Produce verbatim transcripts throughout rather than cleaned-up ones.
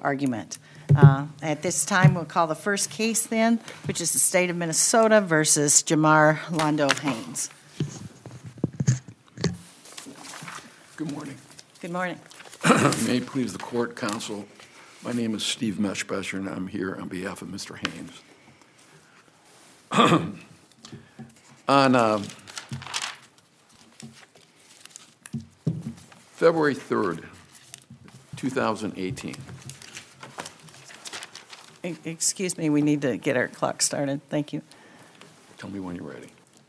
argument. Uh, At this time, we'll call the first case then, which is the state of Minnesota versus Jamar Londo Haynes. Good morning. Good morning. May it please the court, counsel. My name is Steve Meschbesser, and I'm here on behalf of Mister Haynes. On uh, February third, two thousand eighteen. E- Excuse me, we need to get our clock started. Thank you. Tell me when you're ready.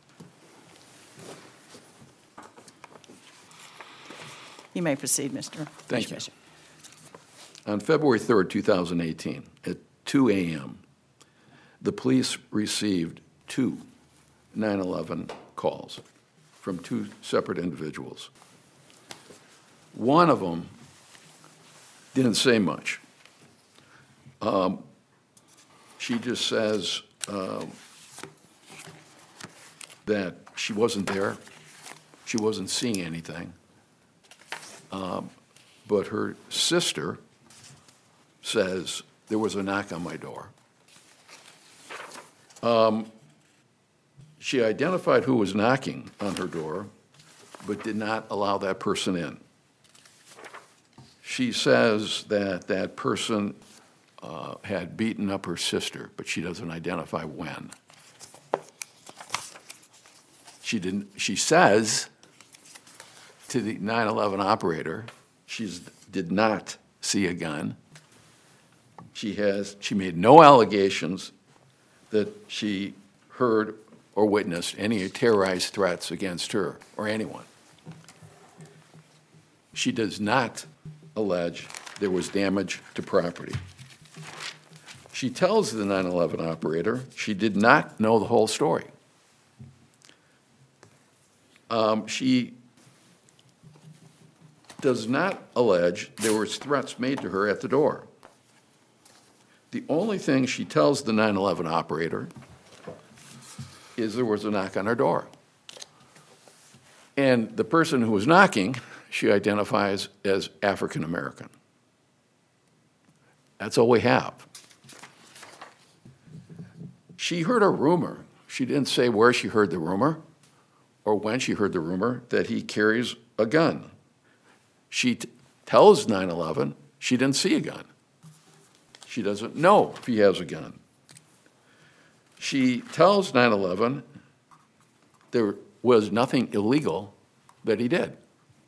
You may proceed, Mister Thank you. Meschbesser. On February third, two thousand eighteen, at two a.m., the police received two nine eleven calls from two separate individuals. One of them didn't say much. Um, she just says um, that she wasn't there, she wasn't seeing anything, um, but her sister says there was a knock on my door. Um, she identified who was knocking on her door, but did not allow that person in. She says that that person uh, had beaten up her sister, but she doesn't identify when. She didn't. She says to the nine eleven operator, she did not see a gun. She has. She made no allegations that she heard or witnessed any terrorized threats against her or anyone. She does not allege there was damage to property. She tells the nine eleven operator she did not know the whole story. Um, she does not allege there was threats made to her at the door. The only thing she tells the nine eleven operator is there was a knock on her door. And the person who was knocking, she identifies as African American. That's all we have. She heard a rumor. She didn't say where she heard the rumor or when she heard the rumor that he carries a gun. She t- tells nine eleven she didn't see a gun. She doesn't know if he has a gun. She tells nine eleven there was nothing illegal that he did.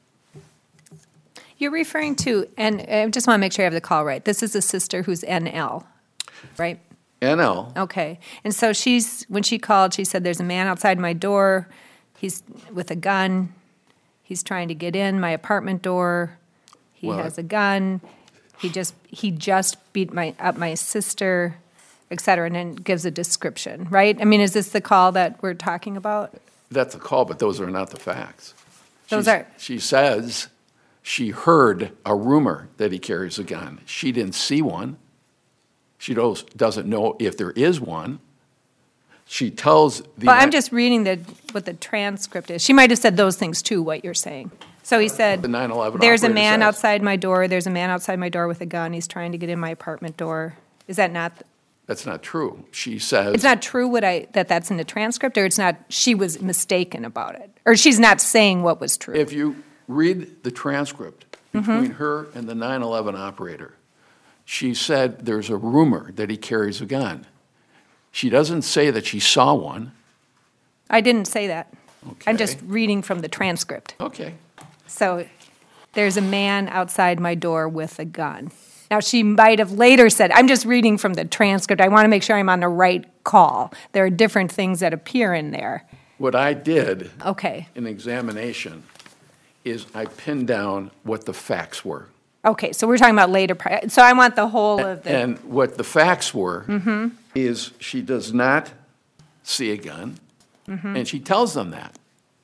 You're referring to, and I just want to make sure I have the call right. This is a sister who's N L, right? N L. Okay. And so she's, when she called, she said, there's a man outside my door. He's with a gun. He's trying to get in my apartment door. He Well, has a gun. He just, he just beat my, up my sister, et cetera, and then gives a description, right? I mean, is this the call that we're talking about? That's a call, but those are not the facts. Those She's- are- She says she heard a rumor that he carries a gun. She didn't see one. She does, doesn't know if there is one. She tells the... Well, I'm just reading the, what the transcript is. She might have said those things too, what you're saying. So he said, The nine eleven there's a operator man says. outside my door, there's a man outside my door with a gun, he's trying to get in my apartment door. Is that not, That's not true. She says... it's not true what I, that that's in the transcript, or it's not, she was mistaken about it? Or she's not saying what was true? If you read the transcript Mm-hmm. between her and the nine eleven operator, she said there's a rumor that he carries a gun. She doesn't say that she saw one. I didn't say that. I'm Okay. just reading from the transcript. Okay. So there's a man outside my door with a gun. Now, she might have later said, I'm just reading from the transcript. I want to make sure I'm on the right call. There are different things that appear in there. What I did Okay. in examination is I pinned down what the facts were. Okay, so we're talking about later. pri- So I want the whole of the. And what the facts were Mm-hmm. is she does not see a gun, Mm-hmm. and she tells them that.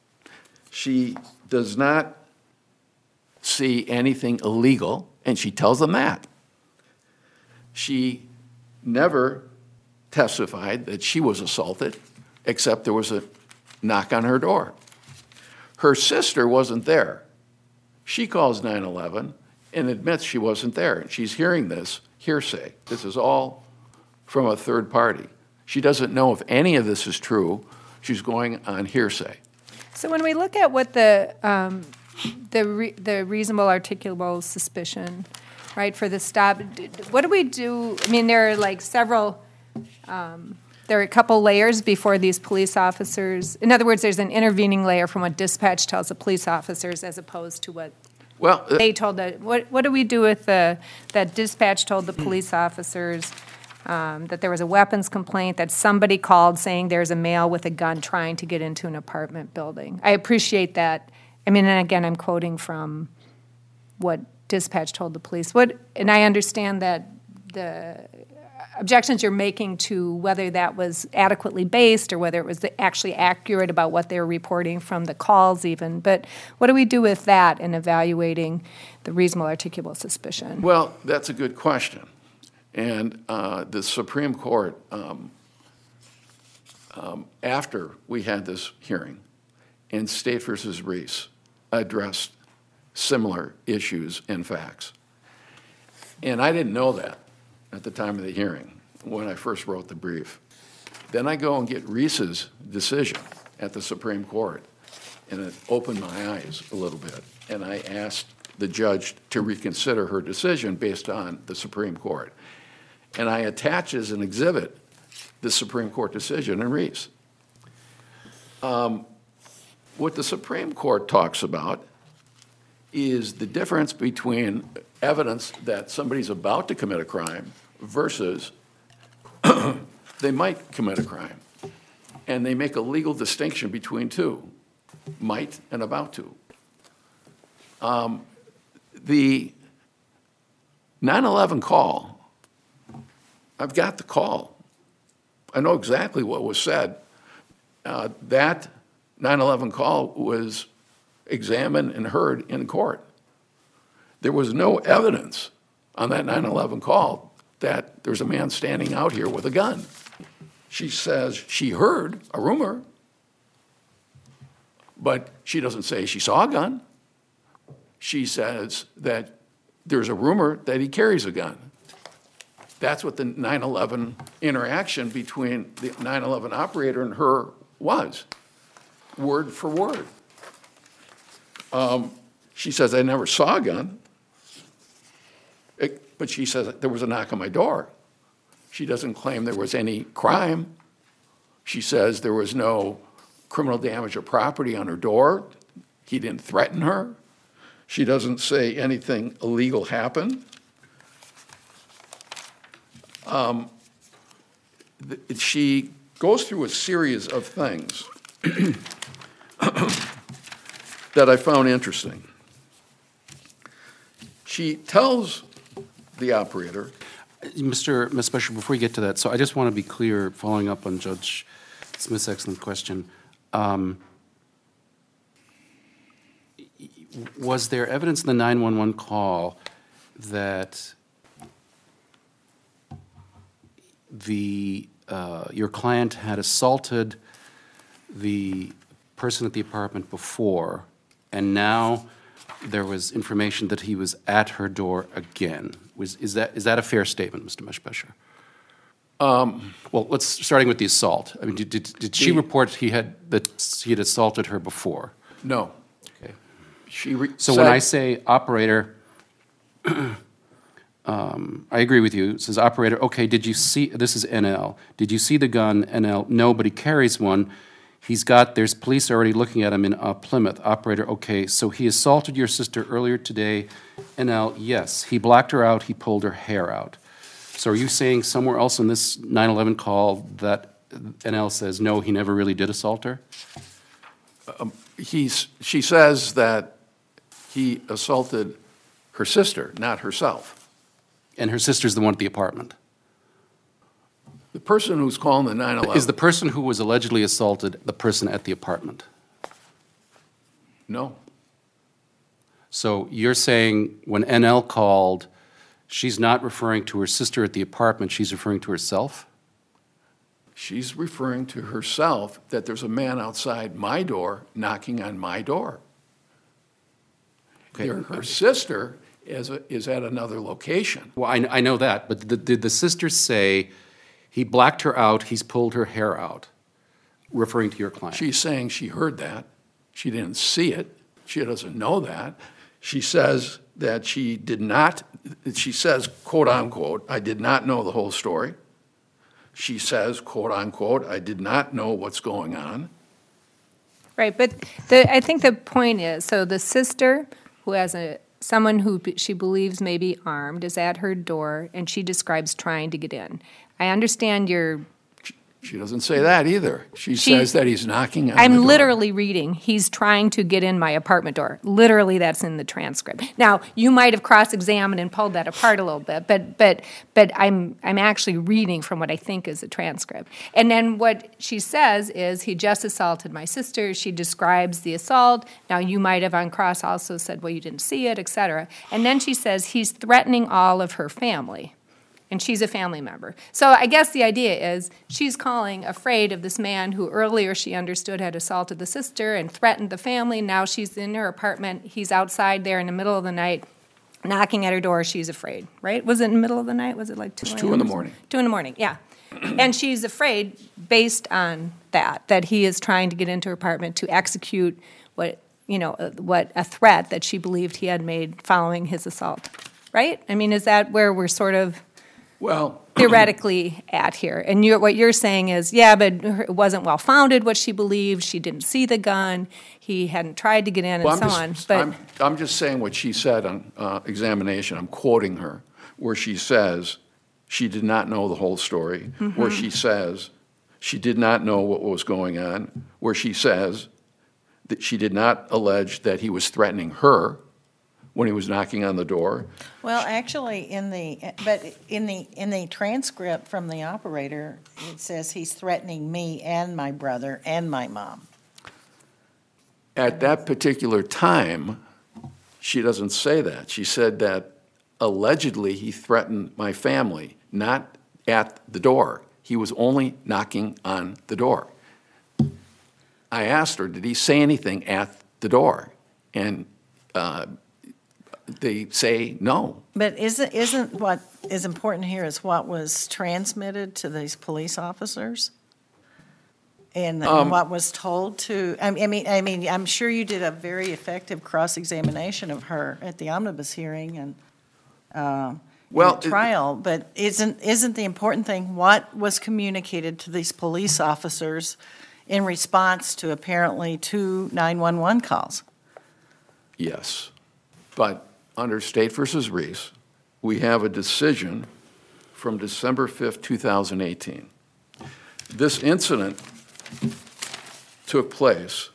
She does not see anything illegal, and she tells them that. She never testified that she was assaulted, except there was a knock on her door. Her sister wasn't there. She calls nine eleven and admits she wasn't there. And she's hearing this hearsay. This is all from a third party. She doesn't know if any of this is true. She's going on hearsay. So when we look at what the um, the re- the reasonable articulable suspicion, right, for the stop, d- d- what do we do? I mean, there are like several. Um, there are a couple layers before these police officers. In other words, there's an intervening layer from what dispatch tells the police officers as opposed to what Well, uh, they told the. What what do we do with the that dispatch told the police officers? Um, that there was a weapons complaint, that somebody called saying there's a male with a gun trying to get into an apartment building. I appreciate that. I mean, and again, I'm quoting from what dispatch told the police. What, and I understand that the objections you're making to whether that was adequately based or whether it was actually accurate about what they were reporting from the calls even. But what do we do with that in evaluating the reasonable articulable suspicion? well, that's a good question. And uh, the Supreme Court, um, um, after we had this hearing in State versus Reese, addressed similar issues and facts. And I didn't know that at the time of the hearing when I first wrote the brief. Then I go and get Reese's decision at the Supreme Court, and it opened my eyes a little bit. And I asked the judge to reconsider her decision based on the Supreme Court. And I attach as an exhibit the Supreme Court decision in Reese. Um, what the Supreme Court talks about is the difference between evidence that somebody's about to commit a crime versus they might commit a crime. And they make a legal distinction between two, might and about to. Um, the nine eleven call, I've got the call. I know exactly what was said. Uh, that nine eleven call was examined and heard in court. There was no evidence on that nine eleven call that there's a man standing out here with a gun. She says she heard a rumor, but she doesn't say she saw a gun. She says that there's a rumor that he carries a gun. That's what the nine eleven interaction between the nine eleven operator and her was, word for word. Um, she says, I never saw a gun, it, but she says there was a knock on my door. She doesn't claim there was any crime. She says there was no criminal damage of property on her door. He didn't threaten her. She doesn't say anything illegal happened. Um, th- she goes through a series of things that I found interesting. She tells the operator. Mister Miz Special, before we get to that, so I just want to be clear, following up on Judge Smith's excellent question. Um, was there evidence in the nine one one call that the uh, your client had assaulted the person at the apartment before, and now there was information that he was at her door again? Was is that is that a fair statement, Mister Meshbesher? Um, well, let's starting with the assault. I mean, did did, did she the, report he had that he had assaulted her before? No. Okay. She re- so said, when I say operator. Um, I agree with you. It says, operator, okay, did you see, this is N L. Did you see the gun? N L, no, but he carries one. He's got, there's police already looking at him in uh, Plymouth. Operator, okay, so he assaulted your sister earlier today. N L, yes. He blacked her out. He pulled her hair out. So are you saying somewhere else in this nine eleven call that N L says, no, he never really did assault her? Um, he's, she says that he assaulted her sister, not herself. And her sister's the one at the apartment. The person who's calling the nine eleven. Is the person who was allegedly assaulted the person at the apartment? No. So you're saying when N L called, she's not referring to her sister at the apartment, she's referring to herself? She's referring to herself that there's a man outside my door knocking on my door. Okay. Her, her sister is, is at another location. Well, I, I know that, but the- did the sister say he blacked her out, he's pulled her hair out, referring to your client? She's saying she heard that. She didn't see it. She doesn't know that. She says that she did not, she says, quote unquote, I did not know the whole story. She says, quote unquote, I did not know what's going on. Right, but the, I think the point is, so the sister who has a, someone who b- she believes may be armed is at her door, and she describes trying to get in. I understand your, She doesn't say that either. She, She- says that he's knocking on the I'm door. literally reading, he's trying to get in my apartment door. Literally, that's in the transcript. Now, you might have cross-examined and pulled that apart a little bit, but but but I'm I'm actually reading from what I think is a transcript. And then what she says is, he just assaulted my sister. She describes the assault. Now, you might have on cross also said, well, you didn't see it, et cetera. And then she says he's threatening all of her family. And she's a family member. So I guess the idea is she's calling afraid of this man who earlier she understood had assaulted the sister and threatened the family. Now she's in her apartment. He's outside there in the middle of the night, knocking at her door. She's afraid, right? Was it in the middle of the night? Was it like two? It's two in the morning. Two in the morning, yeah. And she's afraid based on that, that he is trying to get into her apartment to execute what, you know, uh, what a threat that she believed he had made following his assault, right? I mean, is that where we're sort of Well, theoretically at here? And you're, what you're saying is, yeah, but it wasn't well-founded what she believed. She didn't see the gun. He hadn't tried to get in, and well, so I'm just, on. But I'm, I'm just saying what she said on uh, examination. I'm quoting her, where she says she did not know the whole story, Mm-hmm. where she says she did not know what was going on, where she says that she did not allege that he was threatening her when he was knocking on the door. Well, actually, in the, but in the, in the transcript from the operator, it says he's threatening me and my brother and my mom. At that particular time, she doesn't say that. She said that allegedly he threatened my family, not at the door. He was only knocking on the door. I asked her, did he say anything at the door? And uh, they say no. But isn't, isn't what is important here is what was transmitted to these police officers? And Um, what was told to, I I mean, I mean, I'm sure you did a very effective cross-examination of her at the omnibus hearing and uh, Well, in the it- trial, but isn't, isn't the important thing what was communicated to these police officers in response to apparently two nine one one calls? Yes. But under State versus Reese, we have a decision from December fifth, two thousand eighteen. This incident took place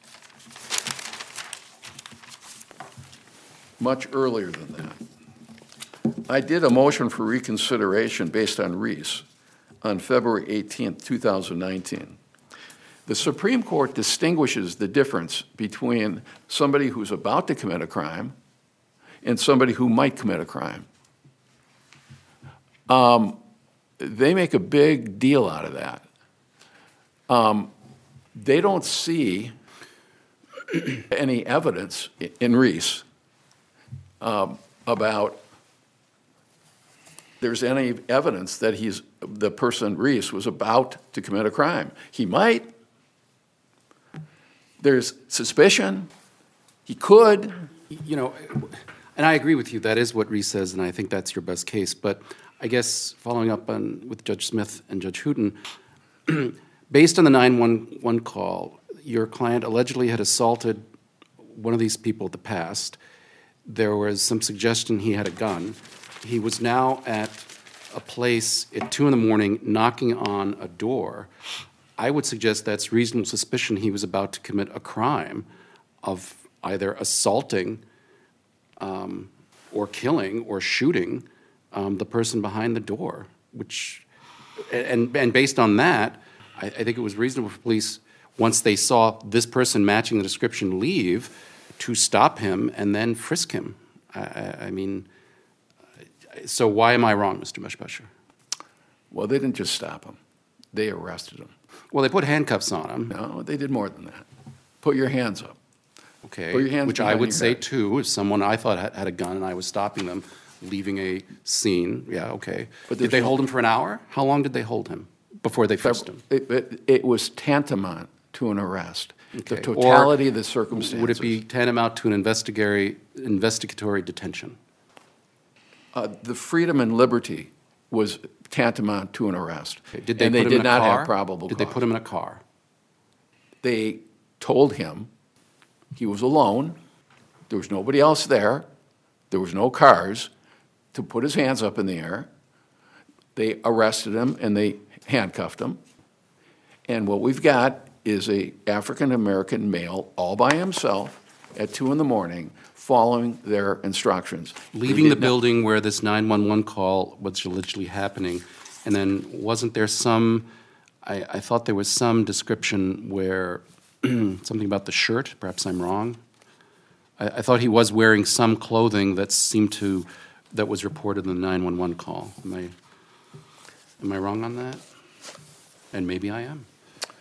much earlier than that. I did a motion for reconsideration based on Reese on February eighteenth, two thousand nineteen. The Supreme Court distinguishes the difference between somebody who's about to commit a crime and somebody who might commit a crime. Um, they make a big deal out of that. Um, they don't see any evidence in Reese um, about there's any evidence that he's the person Reese was about to commit a crime. He might. There's suspicion. He could. You know, and I agree with you, that is what Reese says, and I think that's your best case. But I guess following up on with Judge Smith and Judge Hooten, based on the nine one one call, your client allegedly had assaulted one of these people in the past. There was some suggestion he had a gun. He was now at a place at two in the morning knocking on a door. I would suggest that's reasonable suspicion he was about to commit a crime of either assaulting um, or killing or shooting um, the person behind the door, which, and, and based on that, I, I think it was reasonable for police, once they saw this person matching the description leave, to stop him and then frisk him. I, I, I mean, so why am I wrong, Mister Meshbusher? Well, they didn't just stop him. They arrested him. Well, they put handcuffs on him. No, they did more than that. Put your hands up. Okay, Put your hands which I behind would your say head. too, if someone I thought had, had a gun and I was stopping them, leaving a scene, yeah, okay. But Did there's they no- hold him for an hour? How long did they hold him before they frisked him? It, it, it was tantamount to an arrest. The Okay. Or totality of the circumstances. Would it be tantamount to an investigatory, investigatory detention? Uh, the freedom and liberty was tantamount to an arrest. Okay, Did they And put they him did in a not car? have probable Did cause. they put him in a car? They told him he was alone, there was nobody else there, there was no cars, to put his hands up in the air. They arrested him and they handcuffed him. And what we've got is a African-American male all by himself at two in the morning following their instructions. They Leaving the did not- building where this nine one one call was allegedly happening, and then wasn't there some, I, I thought there was some description where, something about the shirt, perhaps I'm wrong? I, I thought he was wearing some clothing that seemed to, that was reported in the nine one one call. Am I, am I wrong on that? And maybe I am.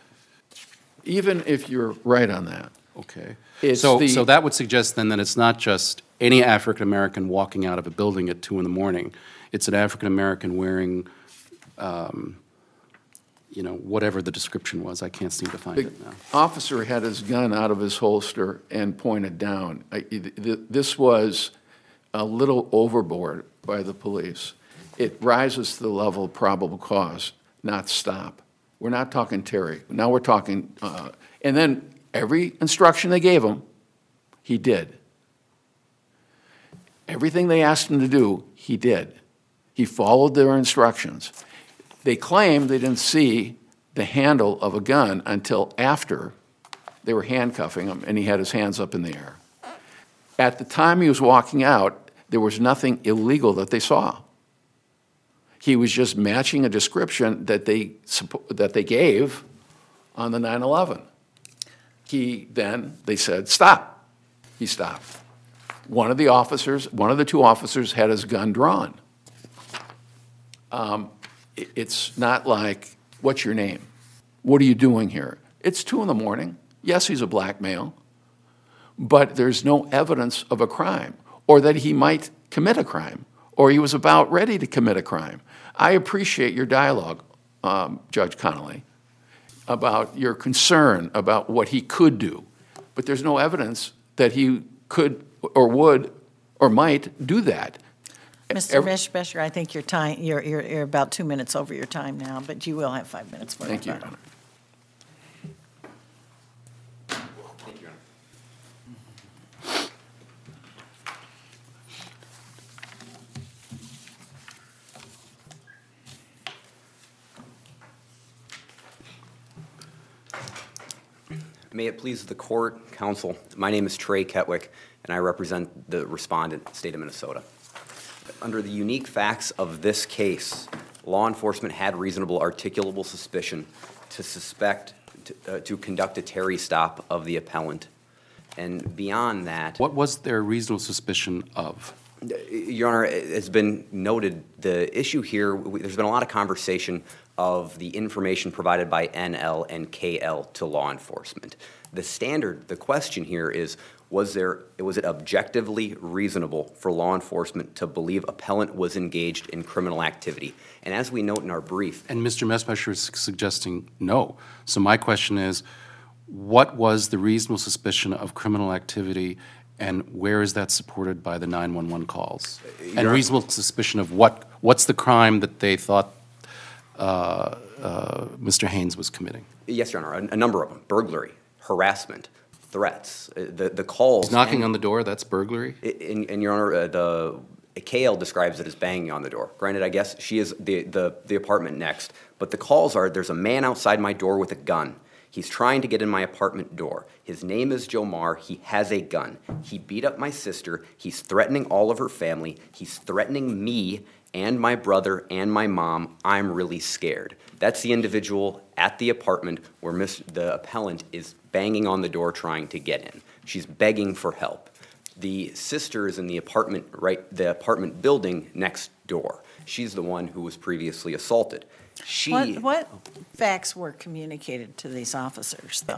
Even if you're right on that, Okay. It's So, the- so that would suggest then that it's not just any African-American walking out of a building at two in the morning. It's an African-American wearing, um, you know, whatever the description was. I can't seem to find the it now. officer had his gun out of his holster and pointed down. I- th- th- This was a little overboard by the police. It rises to the level of probable cause, not stop. We're not talking Terry. Now we're talking, uh, and then every instruction they gave him, he did. Everything they asked him to do, he did. He followed their instructions. They claimed they didn't see the handle of a gun until after they were handcuffing him and he had his hands up in the air. At the time he was walking out, there was nothing illegal that they saw. He was just matching a description that they, suppo- that they gave on the nine eleven. He then, they said, stop. He stopped. One of the officers, one of the two officers had his gun drawn. Um, it- It's not like, what's your name? What are you doing here? It's two in the morning. Yes, he's a black male, but there's no evidence of a crime or that he might commit a crime or he was about ready to commit a crime. I appreciate your dialogue, um, Judge Connolly, about your concern about what he could do, but there's no evidence that he could or would or might do that. Mister Every- Mishbesher, I think your time, you're, you're, you're about two minutes over your time now, but you will have five minutes for Thank you, Your rebuttal. Honor. May it please the court, counsel, my name is Trey Ketwick, and I represent the respondent, state of Minnesota. Under the unique facts of this case, law enforcement had reasonable articulable suspicion to suspect, to, uh, to conduct a Terry stop of the appellant. And beyond that, What was their reasonable suspicion of? Your Honor, it has been noted, the issue here, we- there's been a lot of conversation of the information provided by N L and K L to law enforcement. The standard, the question here is, was there, was it objectively reasonable for law enforcement to believe appellant was engaged in criminal activity? And as we note in our brief, And Mister Messbesher is suggesting no. So my question is, what was the reasonable suspicion of criminal activity, and where is that supported by the nine one one calls? And Your- reasonable suspicion of what, what's the crime that they thought uh, uh, Mister Haynes was committing? yes, Your Honor, a, a number of them, burglary, harassment, threats, uh, the, the calls. He's knocking and- on the door, that's burglary? In, in Your Honor, uh, the K L describes it as banging on the door. Granted, I guess she is the, the, the apartment next, but the calls are, there's a man outside my door with a gun. He's trying to get in my apartment door. His name is Jomar. He has a gun. He beat up my sister. He's threatening all of her family. He's threatening me and my brother and my mom. I'm really scared. That's the individual at the apartment where Miss, the appellant is banging on the door trying to get in. She's begging for help. The sister is in the apartment, right, the apartment building next door. She's the one who was previously assaulted. She, What, what facts were communicated to these officers, though?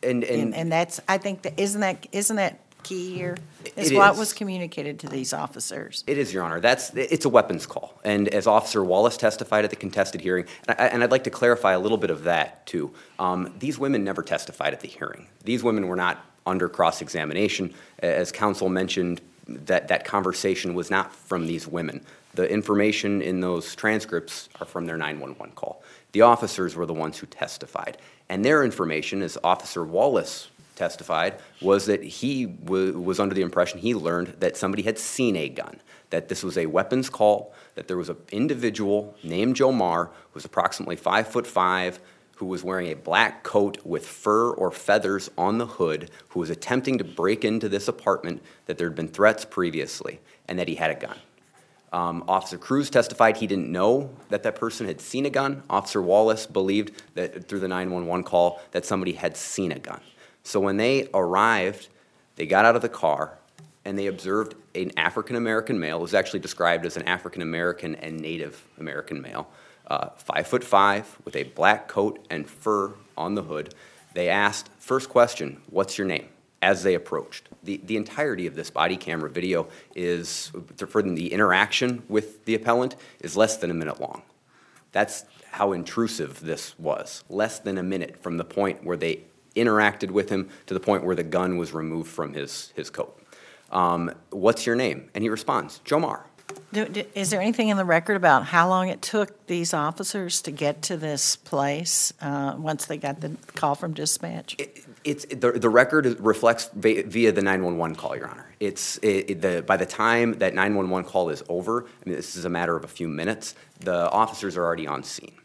And, and, And, and that's, I think, that isn't that, isn't that key here? Is It what is. was communicated to these officers. It is, Your Honor. That's, it's a weapons call. And as Officer Wallace testified at the contested hearing, and, I, and I'd like to clarify a little bit of that, too. Um, these women never testified at the hearing. These women were not under cross-examination. As counsel mentioned, that, that conversation was not from these women. The information in those transcripts are from their nine one one call. The officers were the ones who testified. And their information, as Officer Wallace testified, was that he w- was under the impression, he learned that somebody had seen a gun, that this was a weapons call, that there was an individual named Jomar, who was approximately five foot five, who was wearing a black coat with fur or feathers on the hood, who was attempting to break into this apartment, that there had been threats previously, and that he had a gun. Um, Officer Cruz testified he didn't know that that person had seen a gun. Officer Wallace believed that through the nine one one call that somebody had seen a gun. So when they arrived, they got out of the car and they observed an African-American male. It was actually described as an African-American and Native American male, uh, five foot five, with a black coat and fur on the hood. They asked, first question, what's your name? As they approached. The, the entirety of this body camera video is, for the interaction with the appellant, is less than a minute long. That's how intrusive this was. Less than a minute from the point where they interacted with him to the point where the gun was removed from his, his coat. Um, what's your name? And he responds, Jomar. Do- do- Is there anything in the record about how long it took these officers to get to this place uh, once they got the call from dispatch? It, it's the, the record reflects via, via the nine one one call, Your Honor. It's it, it, the by the time that nine one one call is over, I mean, this is a matter of a few minutes. The officers are already on scene.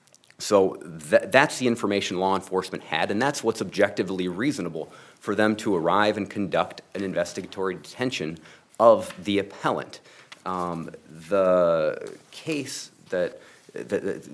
So th- that's the information law enforcement had, and that's what's objectively reasonable for them to arrive and conduct an investigatory detention of the appellant. Um, the case that, that, that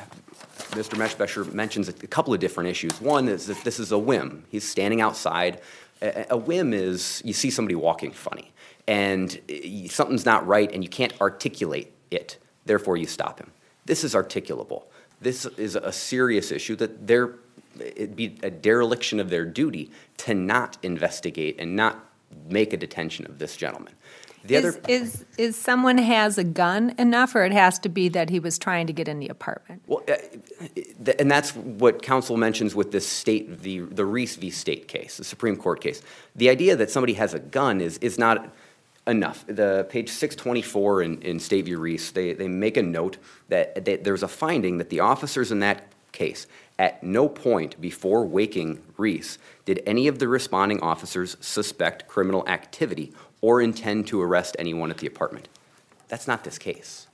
Mister Meshbesher mentions a couple of different issues. One is that this is a whim. He's standing outside. A, a whim is you see somebody walking funny, and something's not right, and you can't articulate it. Therefore, you stop him. This is articulable. This is a serious issue that they're, it'd be a dereliction of their duty to not investigate and not make a detention of this gentleman. The Is, other, is, is someone has a gun enough, or it has to be that he was trying to get in the apartment? well, uh, th- and that's what counsel mentions with this state, the the Reese v. State case, the Supreme Court case. The idea that somebody has a gun is is not enough. The page six twenty-four in, in State v. Reese, they, they make a note that, that there's a finding that the officers in that case, at no point before waking Reese did any of the responding officers suspect criminal activity or intend to arrest anyone at the apartment. That's not this case.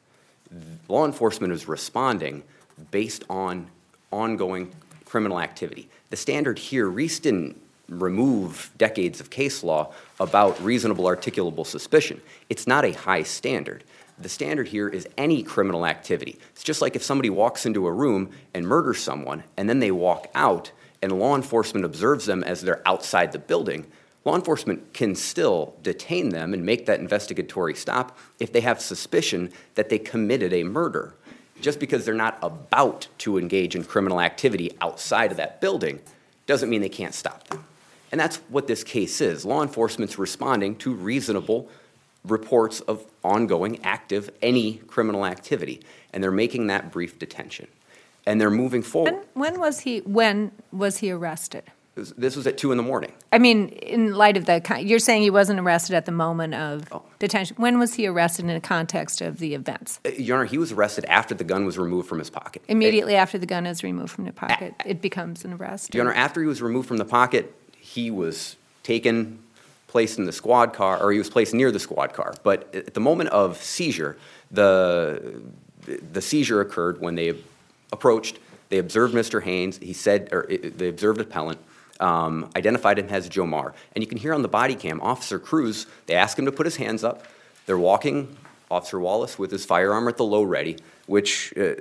Law enforcement is responding based on ongoing criminal activity. The standard here, Reese didn't remove decades of case law about reasonable articulable suspicion. It's not a high standard. The standard here is any criminal activity. It's just like if somebody walks into a room and murders someone and then they walk out and law enforcement observes them as they're outside the building, law enforcement can still detain them and make that investigatory stop if they have suspicion that they committed a murder. Just because they're not about to engage in criminal activity outside of that building doesn't mean they can't stop them. And that's what this case is. Law enforcement's responding to reasonable reports of ongoing, active, any criminal activity, and they're making that brief detention. And they're moving forward. When, when was he, when was he arrested? This, this was at two in the morning. I mean, in light of the, con- you're saying he wasn't arrested at the moment of Oh. detention. When was he arrested in the context of the events? Uh, Your Honor, he was arrested after the gun was removed from his pocket. Immediately after the gun is removed from the pocket, it becomes an arrest? Your Honor, after he was removed from the pocket, he was taken, placed in the squad car, or he was placed near the squad car. But at the moment of seizure, the the seizure occurred when they approached. They observed Mister Haynes. He said, or they observed appellant, um, identified him as Jomar. And you can hear on the body cam, Officer Cruz, they ask him to put his hands up. They're walking, Officer Wallace with his firearm at the low ready, which, uh,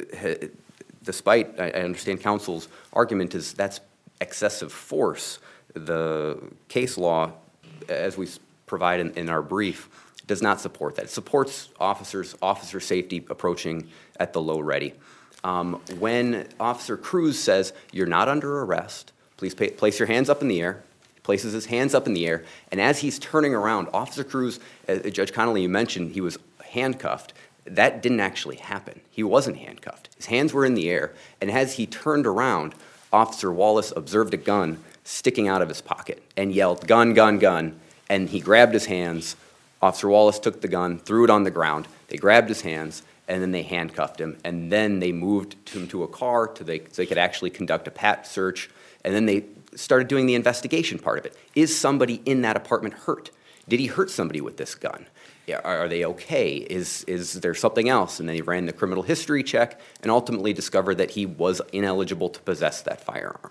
despite, I understand counsel's argument, is that's excessive force. The case law, as we provide in, in our brief, does not support that. It supports officers, officer safety approaching at the low ready. Um, when Officer Cruz says, you're not under arrest, please pay, place your hands up in the air. He places his hands up in the air, and as he's turning around, Officer Cruz, uh, Judge Connolly, you mentioned he was handcuffed. That didn't actually happen. He wasn't handcuffed. His hands were in the air, and as he turned around, Officer Wallace observed a gun sticking out of his pocket and yelled, "Gun, gun, gun," and he grabbed his hands. Officer Wallace took the gun, threw it on the ground. They grabbed his hands, and then they handcuffed him, and then they moved him to a car to they, so they could actually conduct a pat search, and then they started doing the investigation part of it. Is somebody in that apartment hurt? Did he hurt somebody with this gun? Yeah, Are are they okay? Is, is there something else? And then he ran the criminal history check and ultimately discovered that he was ineligible to possess that firearm.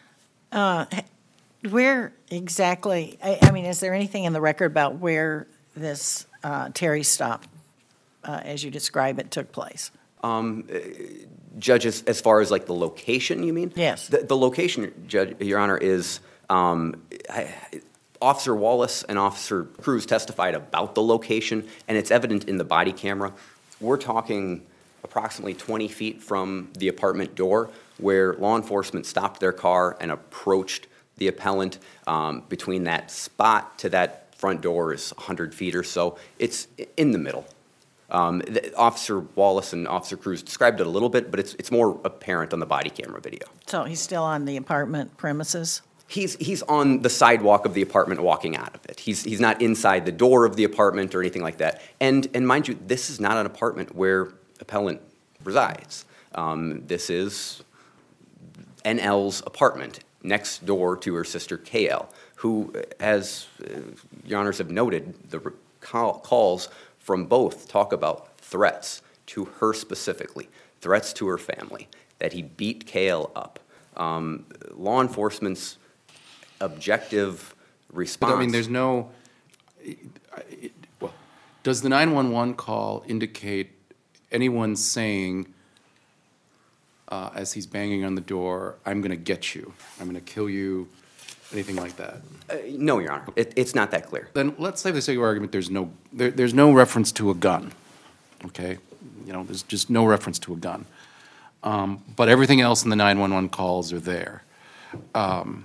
Where exactly, I, I mean, is there anything in the record about where this uh, Terry stop, uh, as you describe it, took place? Judge, as, as far as like the location, you mean? Yes. The, the location, Judge, Your Honor, is um, I, Officer Wallace and Officer Cruz testified about the location, and it's evident in the body camera. We're talking approximately twenty feet from the apartment door where law enforcement stopped their car and approached the appellant. Um, between that spot to that front door is one hundred feet or so. It's in the middle. Um, the, Officer Wallace and Officer Cruz described it a little bit, but it's, it's more apparent on the body camera video. So he's still on the apartment premises? He's, he's on the sidewalk of the apartment walking out of it. He's, he's not inside the door of the apartment or anything like that. And, and mind you, this is not an apartment where appellant resides. Um, this is N L's apartment next door to her sister K L, who, as uh, Your Honors have noted, the re- call, calls from both talk about threats to her specifically, threats to her family, that he beat K L up. Um, law enforcement's objective response. But I mean, there's no, well, does the nine one one call indicate anyone saying, uh, as he's banging on the door, "I'm going to get you, I'm going to kill you," anything like that? Uh, no, Your Honor, it, it's not that clear. Then let's say for the sake of argument, there's no, there, there's no reference to a gun, okay? You know, there's just no reference to a gun. Um, but everything else in the nine one one calls are there. Um,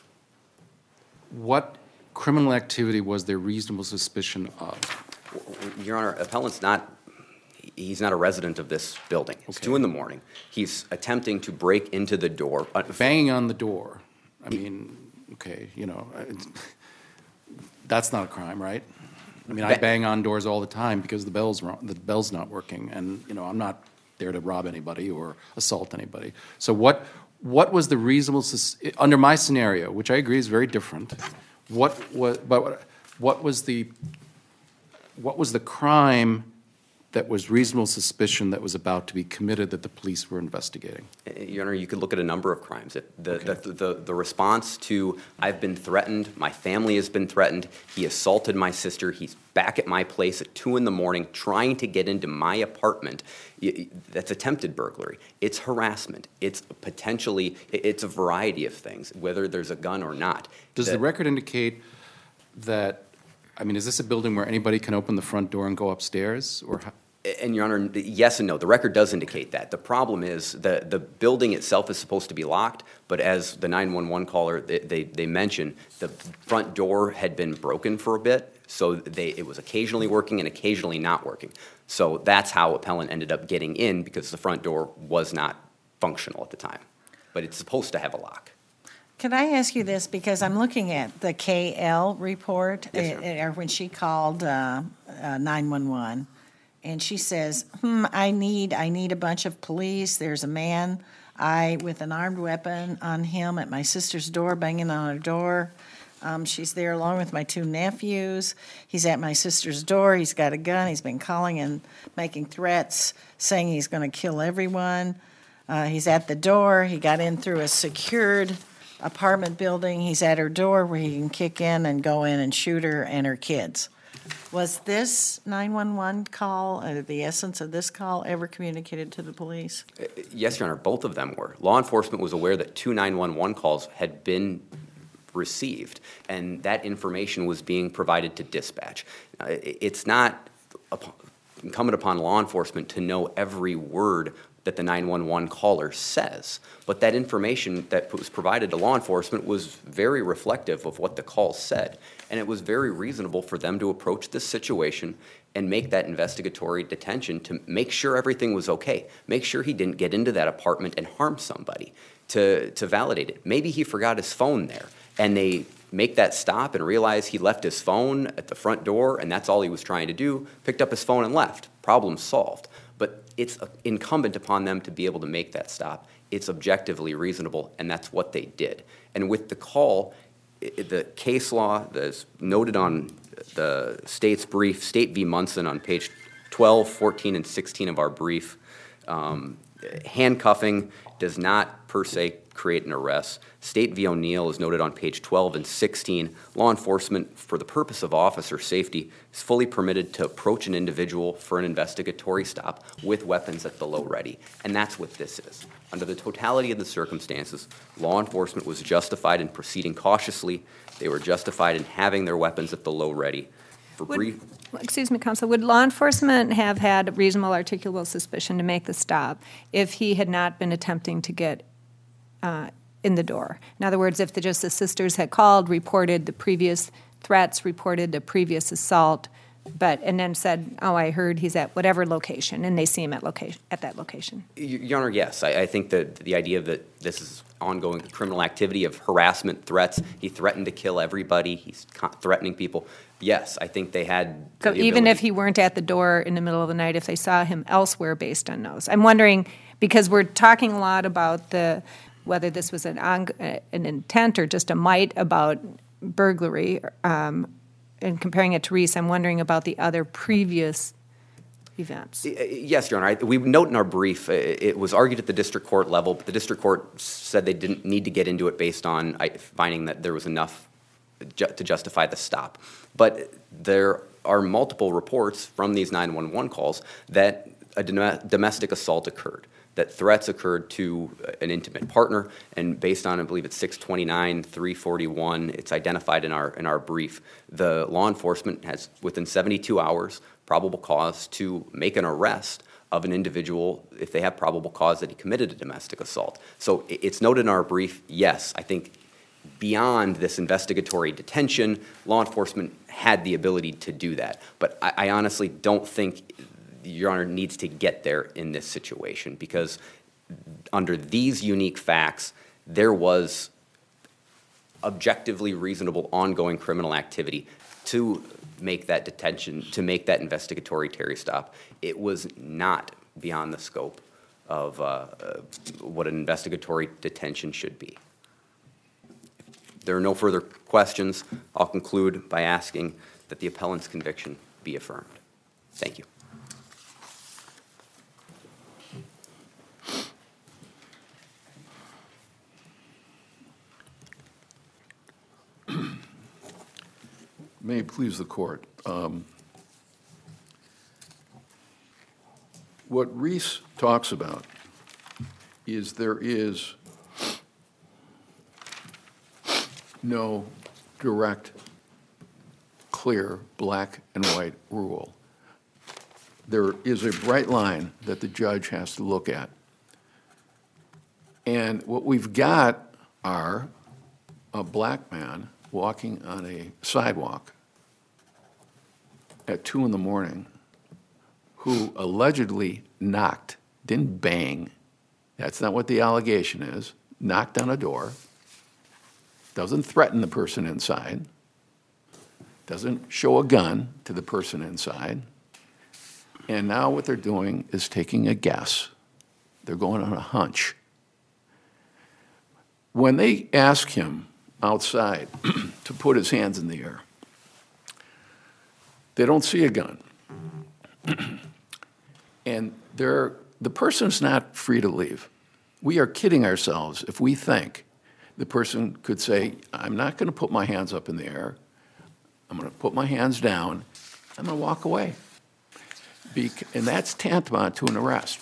what criminal activity was there reasonable suspicion of? Your Honor, appellant's not, he's not a resident of this building. It's Okay. two in the morning. He's attempting to break into the door. Uh, Banging on the door, I mean, okay, you know, it's- that's not a crime, right? I mean, I Ba- bang on doors all the time because the bell's wrong, the bell's not working, and, you know, I'm not there to rob anybody or assault anybody. So what, what was the reasonable, sus- under my scenario, which I agree is very different, what was, but what was the, what was the crime that was reasonable suspicion that was about to be committed that the police were investigating? Your Honor, you could look at a number of crimes. It, the, the, the, the response to, "I've been threatened, my family has been threatened, he assaulted my sister, he's back at my place at two in the morning trying to get into my apartment," that's attempted burglary. It's harassment. It's potentially, it's a variety of things, whether there's a gun or not. Does the That- record indicate that, I mean, is this a building where anybody can open the front door and go upstairs, or how? And, Your Honor, yes and no. The record does indicate that. The problem is the, the building itself is supposed to be locked, but as the nine one one caller, they, they, they mentioned, the front door had been broken for a bit, so they, it was occasionally working and occasionally not working. So that's how appellant ended up getting in, because the front door was not functional at the time. But it's supposed to have a lock. Can I ask you this, because I'm looking at the K L report, Yes, uh, uh, when she called uh, uh, nine one one, and she says, hmm, I need, I need a bunch of police, there's a man, I, with an armed weapon on him at my sister's door, banging on her door. Um, she's there along with my two nephews. He's at my sister's door, he's got a gun, he's been calling and making threats, saying he's gonna kill everyone. Uh, he's at the door, he got in through a secured apartment building. He's at her door where he can kick in and go in and shoot her and her kids. Was this nine one one call, uh, the essence of this call, ever communicated to the police? Yes, Your Honor, both of them were. Law enforcement was aware that two nine one one calls had been received, and that information was being provided to dispatch. Uh, It's not, incumbent upon law enforcement to know every word that the nine one one caller says. But that information that was provided to law enforcement was very reflective of what the call said. And it was very reasonable for them to approach this situation and make that investigatory detention to make sure everything was okay. Make sure he didn't get into that apartment and harm somebody, to, to validate it. Maybe he forgot his phone there, and they make that stop and realize he left his phone at the front door, and that's all he was trying to do, picked up his phone and left. Problem solved. But it's incumbent upon them to be able to make that stop. It's objectively reasonable, and that's what they did. And with the call, it, the case law that's noted on the state's brief, State v. Munson on page twelve, fourteen, and sixteen of our brief, um, handcuffing does not per se create an arrest. State v. O'Neill is noted on page twelve and sixteen. Law enforcement, for the purpose of officer safety, is fully permitted to approach an individual for an investigatory stop with weapons at the low ready. And that's what this is. Under the totality of the circumstances, law enforcement was justified in proceeding cautiously. They were justified in having their weapons at the low ready. For Would, brief, excuse me, Counsel, would law enforcement have had reasonable articulable suspicion to make the stop if he had not been attempting to get uh, in the door? In other words, if the, just the sisters had called, reported the previous threats, reported the previous assault, but and then said, "Oh, I heard he's at whatever location," and they see him at location at that location. Your Honor, yes. I, I think that the idea that this is ongoing criminal activity of harassment, threats, he threatened to kill everybody, he's co- threatening people. Yes, I think they had. So the even ability. if he weren't at the door in the middle of the night, if they saw him elsewhere based on those, I'm wondering, because we're talking a lot about the whether this was an on, an intent or just a might about burglary. Um, And comparing it to Reese, I'm wondering about the other previous events. Yes, Your Honor. I, we note in our brief, uh, it was argued at the district court level, but the district court said they didn't need to get into it based on I, finding that there was enough ju- to justify the stop. But there are multiple reports from these nine one one calls that a dom- domestic assault occurred, that threats occurred to an intimate partner, and based on, I believe it's six twenty-nine, three forty-one, it's identified in our in our brief. The law enforcement has, within seventy-two hours, probable cause to make an arrest of an individual if they have probable cause that he committed a domestic assault. So it's noted in our brief, yes, I think beyond this investigatory detention, law enforcement had the ability to do that. But I, I honestly don't think Your Honor needs to get there in this situation, because under these unique facts, there was objectively reasonable ongoing criminal activity to make that detention, to make that investigatory Terry stop. It was not beyond the scope of uh, uh, what an investigatory detention should be. If there are no further questions, I'll conclude by asking that the appellant's conviction be affirmed. Thank you. May it please the court. Um, what Reese talks about is there is no direct, clear, black and white rule. There is a bright line that the judge has to look at. And what we've got are a black man walking on a sidewalk at two in the morning who allegedly knocked, didn't bang, that's not what the allegation is, knocked on a door, doesn't threaten the person inside, doesn't show a gun to the person inside, and now what they're doing is taking a guess. They're going on a hunch. When they ask him outside to put his hands in the air, they don't see a gun. And they're, the person's not free to leave. We are kidding ourselves if we think the person could say, I'm not going to put my hands up in the air. I'm going to put my hands down. I'm going to walk away. Bec- and that's tantamount to an arrest.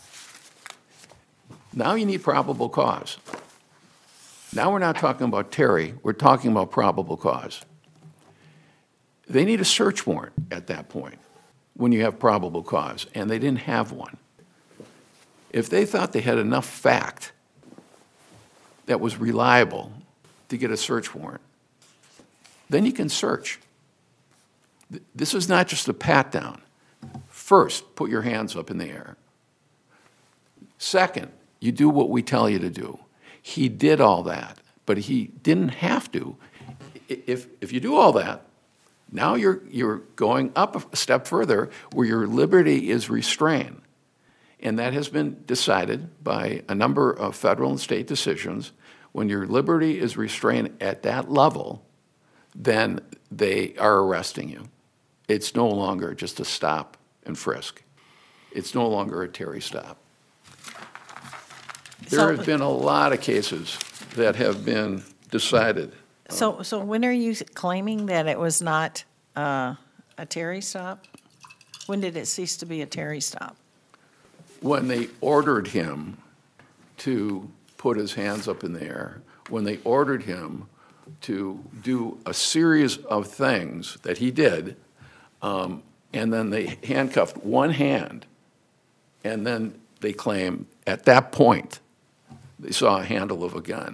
Now you need probable cause. Now we're not talking about Terry, we're talking about probable cause. They need a search warrant at that point. when you have probable cause, and they didn't have one. If they thought they had enough fact that was reliable to get a search warrant, then you can search. Th- This is not just a pat down. First, put your hands up in the air. Second, you do what we tell you to do. He did all that, but he didn't have to. I- If, if you do all that, now you're, you're going up a step further where your liberty is restrained. And that has been decided by a number of federal and state decisions. When your liberty is restrained at that level, then they are arresting you. It's no longer just a stop and frisk. It's no longer a Terry stop. There So- have been a lot of cases that have been decided. So, so when are you claiming that it was not uh, a Terry stop? When did it cease to be a Terry stop? When they ordered him to put his hands up in the air, when they ordered him to do a series of things that he did, um, and then they handcuffed one hand, and then they claim at that point they saw a handle of a gun.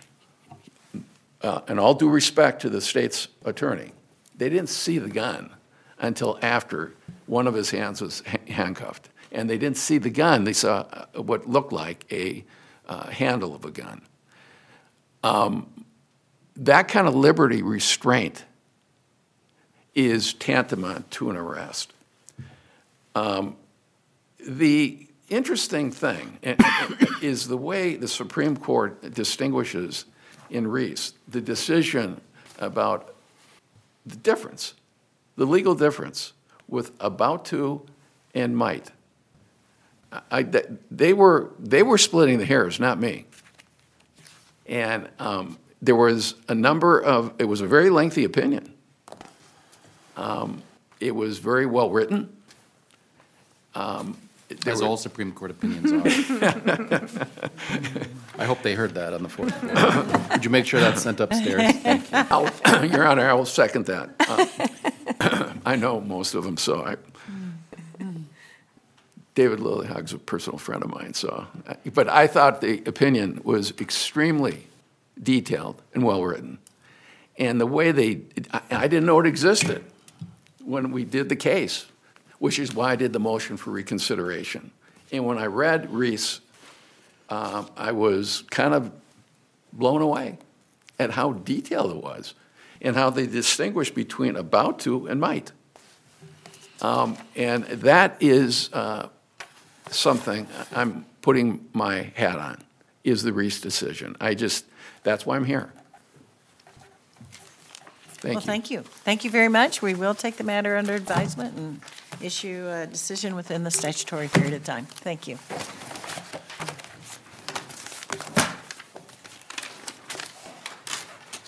Uh, and all due respect to the state's attorney, they didn't see the gun until after one of his hands was ha- handcuffed. And they didn't see the gun, they saw uh, what looked like a uh, handle of a gun. Um, that kind of liberty restraint is tantamount to an arrest. Um, the interesting thing is the way the Supreme Court distinguishes in Reese the decision about the difference, the legal difference with about to and might. I, they were they were splitting the hairs, not me. And um, there was a number of. It was a very lengthy opinion. Um, it was very well written. Um, there As were- all Supreme Court opinions are. I hope they heard that on the fourth floor. Would you make sure that's sent upstairs? Thank you. I'll- Your Honor, I will second that. Uh, I know most of them, so I. David Lillyhog's a personal friend of mine, so. But I thought the opinion was extremely detailed and well-written. And the way they, I, I didn't know it existed when we did the case, which is why I did the motion for reconsideration. And when I read Reese, um, I was kind of blown away at how detailed it was and how they distinguish between about to and might. Um, and that is uh, something I'm putting my hat on, is the Reese decision. I just, that's why I'm here. Thank Well, you. thank you. Thank you very much. We will take the matter under advisement and issue a decision within the statutory period of time. Thank you.